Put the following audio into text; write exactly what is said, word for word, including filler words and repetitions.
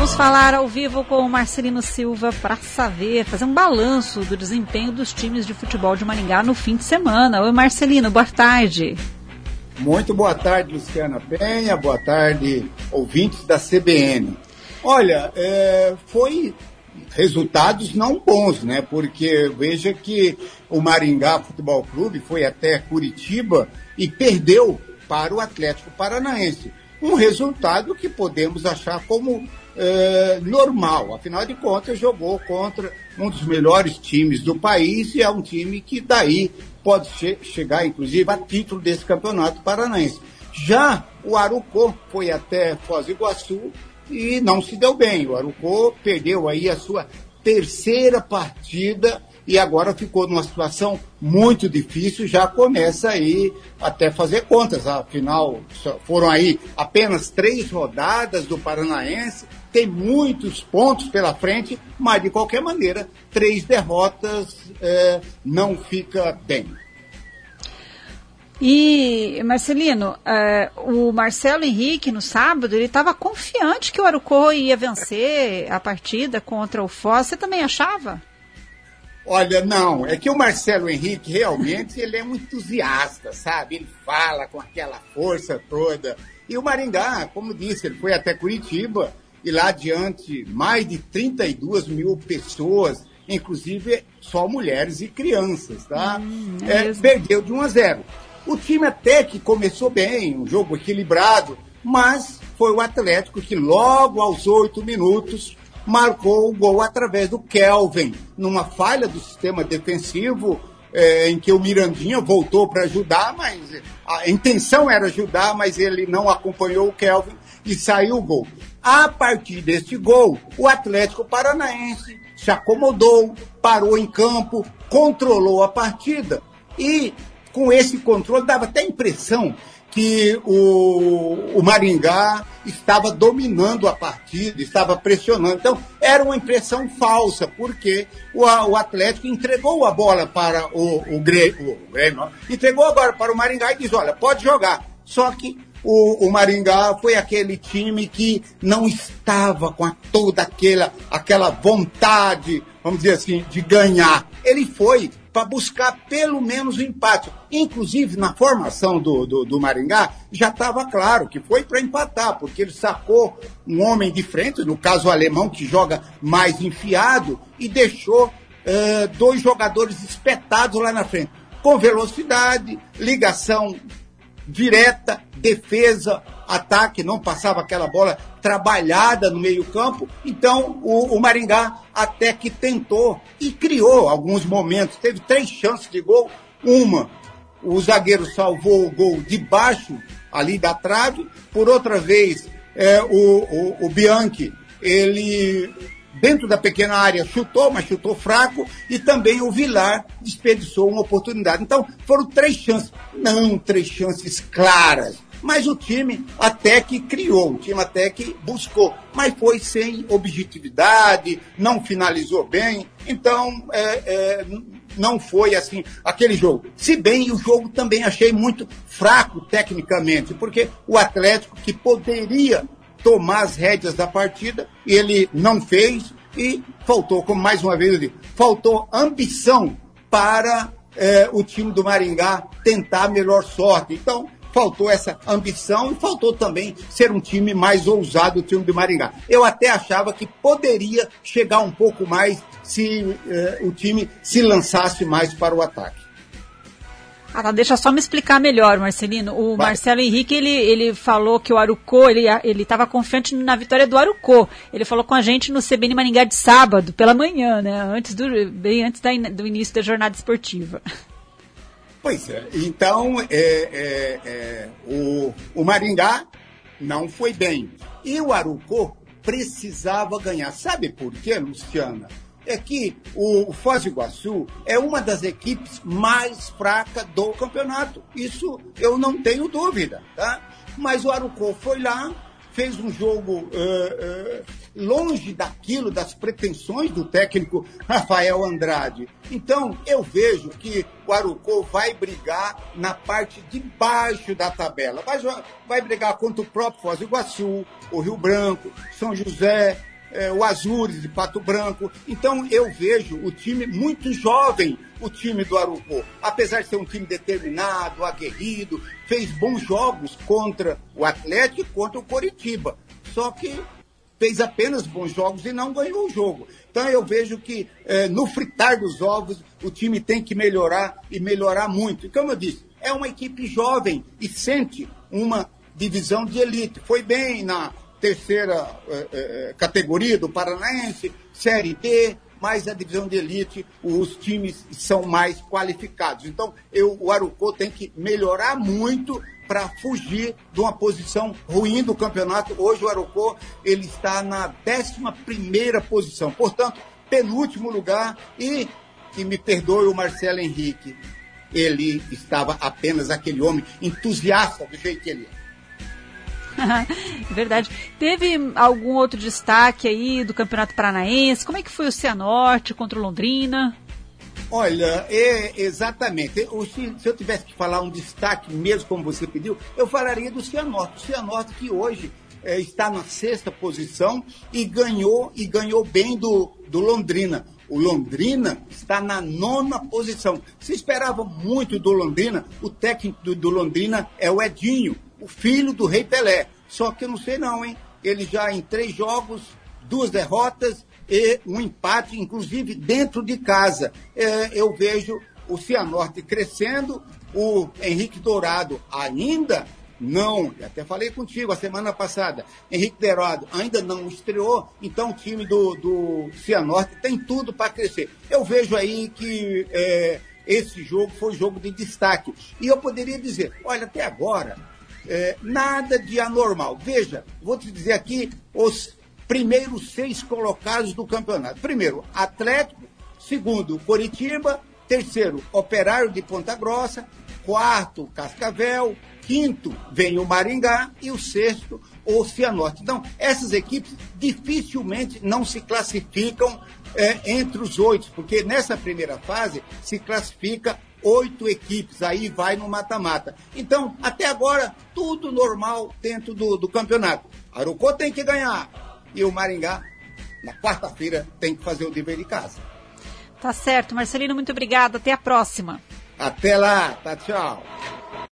Vamos falar ao vivo com o Marcelino Silva para saber, fazer um balanço do desempenho dos times de futebol de Maringá no fim de semana. Oi, Marcelino, boa tarde. Muito boa tarde, Luciana Penha, boa tarde, ouvintes da C B N. Olha, é, foi resultados não bons, né? Porque veja que o Maringá Futebol Clube foi até Curitiba e perdeu para o Atlético Paranaense. Um resultado que podemos achar como é, normal. Afinal de contas, jogou contra um dos melhores times do país e é um time que daí pode che- chegar, inclusive, a título desse campeonato paranaense. Já o Arucó foi até Foz do Iguaçu e não se deu bem. O Arucó perdeu aí a sua terceira partida e agora ficou numa situação muito difícil, já começa aí até fazer contas. Afinal, foram aí apenas três rodadas do Paranaense, tem muitos pontos pela frente, mas de qualquer maneira, três derrotas é, não fica bem. E, Marcelino, é, o Marcelo Henrique, no sábado, ele estava confiante que o Arucó ia vencer a partida contra o Foz. Você também achava? Olha, não, é que o Marcelo Henrique realmente ele é um entusiasta, sabe? Ele fala com aquela força toda. E o Maringá, como disse, ele foi até Curitiba e lá adiante mais de trinta e duas mil pessoas, inclusive só mulheres e crianças, tá? Hum, é é, perdeu de um a zero. O time até que começou bem, um jogo equilibrado, mas foi o Atlético que logo aos oito minutos marcou o gol através do Kelvin, numa falha do sistema defensivo, é, em que o Mirandinha voltou para ajudar, mas a intenção era ajudar, mas ele não acompanhou o Kelvin e saiu o gol. A partir deste gol, o Atlético Paranaense se acomodou, parou em campo, controlou a partida e com esse controle dava até a impressão que o, o Maringá estava dominando a partida, estava pressionando. Então, era uma impressão falsa, porque o, o Atlético entregou a bola para o, o Grêmio, o Grêmio, entregou agora para o Maringá e disse, olha, pode jogar. Só que o, o Maringá foi aquele time que não estava com a, toda aquela, aquela vontade, vamos dizer assim, de ganhar. Ele foi para buscar pelo menos o empate. Inclusive, na formação do, do, do Maringá, já estava claro que foi para empatar, porque ele sacou um homem de frente, no caso o alemão, que joga mais enfiado, e deixou uh, dois jogadores espetados lá na frente, com velocidade, ligação direta, defesa, ataque, não passava aquela bola trabalhada no meio-campo. Então, o, o Maringá até que tentou e criou alguns momentos. Teve três chances de gol. Uma, o zagueiro salvou o gol debaixo ali da trave. Por outra vez, é, o, o, o Bianchi, ele dentro da pequena área chutou, mas chutou fraco, e também o Vilar desperdiçou uma oportunidade. Então, foram três chances, não três chances claras, mas o time até que criou, o time até que buscou, mas foi sem objetividade, não finalizou bem, então é, é, não foi assim aquele jogo. Se bem o jogo também achei muito fraco tecnicamente, porque o Atlético, que poderia tomar as rédeas da partida, ele não fez e faltou, como mais uma vez eu digo, faltou ambição para é, o time do Maringá tentar a melhor sorte. Então, faltou essa ambição e faltou também ser um time mais ousado, o time do Maringá. Eu até achava que poderia chegar um pouco mais se eh, o time se lançasse mais para o ataque. Ah, tá, deixa só me explicar melhor, Marcelino. O Vai. Marcelo Henrique, ele, ele falou que o Arucó, ele estava confiante na vitória do Arucó. Ele falou com a gente no C B N Maringá de sábado, pela manhã, né? Antes do, bem antes da, do início da jornada esportiva. Pois é, então é, é, é, o, o Maringá não foi bem. E o Arucó precisava ganhar. Sabe por quê, Luciana? É que o Foz do Iguaçu é uma das equipes mais fracas do campeonato. Isso eu não tenho dúvida, tá? Mas o Arucó foi lá, fez um jogo uh, uh, longe daquilo, das pretensões do técnico Rafael Andrade. Então, eu vejo que o Arucó vai brigar na parte de baixo da tabela. Vai, vai brigar contra o próprio Foz do Iguaçu, o Rio Branco, São José, é, o Azures de Pato Branco. Então eu vejo o time muito jovem, o time do Arucó. Apesar de ser um time determinado, aguerrido, fez bons jogos contra o Atlético e contra o Coritiba. Só que fez apenas bons jogos e não ganhou o jogo. Então eu vejo que eh, no fritar dos ovos o time tem que melhorar e melhorar muito. E como eu disse, é uma equipe jovem e sente uma divisão de elite. Foi bem na terceira eh, eh, categoria do Paranaense, Série B, mas a divisão de elite, os times são mais qualificados. Então eu, o Arucó tem que melhorar muito para fugir de uma posição ruim do campeonato. Hoje o Arucó ele está na décima primeira posição, portanto, penúltimo lugar, e que me perdoe o Marcelo Henrique, ele estava apenas aquele homem entusiasta do jeito que ele é. Verdade. Teve algum outro destaque aí do Campeonato Paranaense? Como é que foi o Cianorte contra o Londrina? Olha, é, exatamente. Se, se eu tivesse que falar um destaque mesmo, como você pediu, eu falaria do Cianorte. O Cianorte que hoje é, está na sexta posição e ganhou, e ganhou bem do, do Londrina. O Londrina está na nona posição. Se esperava muito do Londrina, o técnico do, do Londrina é o Edinho, o filho do Rei Pelé. Só que eu não sei não, hein? Ele já em três jogos, duas derrotas e um empate, inclusive dentro de casa. É, eu vejo o Cianorte crescendo, o Henrique Dourado ainda não, até falei contigo a semana passada, Henrique Dourado ainda não estreou, então o time do, do Cianorte tem tudo para crescer. Eu vejo aí que é, esse jogo foi jogo de destaque. E eu poderia dizer, olha, até agora, é, nada de anormal. Veja, vou te dizer aqui os primeiros seis colocados do campeonato. Primeiro, Atlético. Segundo, Coritiba. Terceiro, Operário de Ponta Grossa. Quarto, Cascavel. Quinto, vem o Maringá. E o sexto, o Cianorte. Então, essas equipes dificilmente não se classificam é, entre os oito, porque nessa primeira fase se classifica oito equipes, aí vai no mata-mata. Então, até agora, tudo normal dentro do, do campeonato. Arucó tem que ganhar. E o Maringá, na quarta-feira, tem que fazer o dever de casa. Tá certo. Marcelino, muito obrigado. Até a próxima. Até lá. Tá, tchau.